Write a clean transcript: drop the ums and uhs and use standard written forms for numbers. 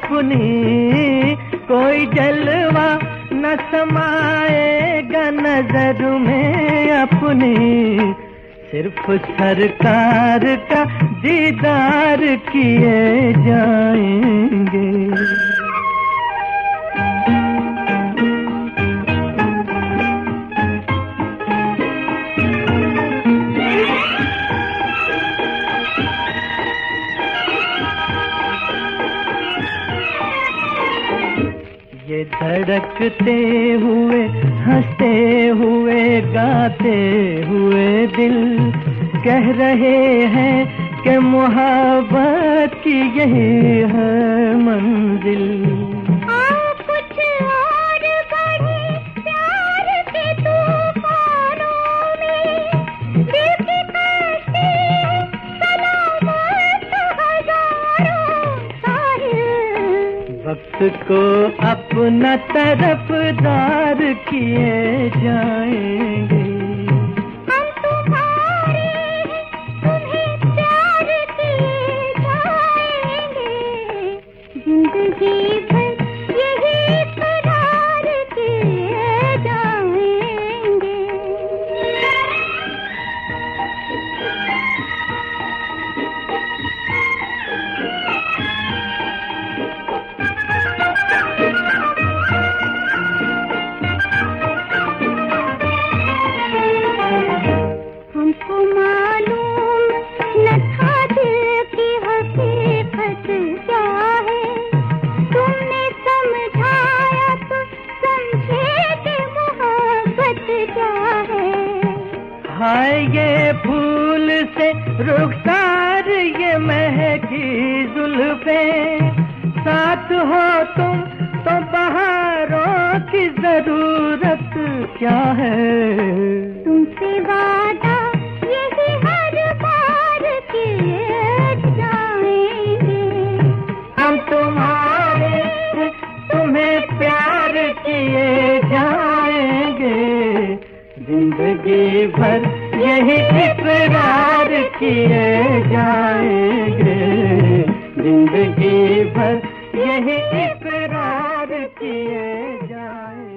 अपनी, कोई जलवा न समाएगा नजर में अपनी, सिर्फ सरकार का दीदार किए जाएंगे। ये धड़कते हुए, हंसते हुए, गाते हुए दिल कह रहे हैं कि मोहब्बत की यही है मंजिल। आओ कुछ और बढ़े प्यार के तूफानों में, दिल की कश्ती सलामत हजारों साहिल। वक्त को अपना तरफदार किए जाएंगे। हम तुम्हारे तुम्हें प्यार किए जाएंगे, जिंदगी भर यही करार किए जाएंगे। हमको मालूम न था दिल की हकीकत क्या है, तुमने समझाया तो समझे कि मोहब्बत क्या है। हाय ये फूल से रुखसार, ये महकी जुल्फे, साथ हो तुम तो बहारों की जरूरत क्या है। तुमसे वादा यही हर बार किए जाएंगे। हम तुम्हारे तुम्हें प्यार किए जाएंगे, जिंदगी भर यही इकरार किए जाएंगे, जिंदगी भर यही इकरार किए जाएंगे।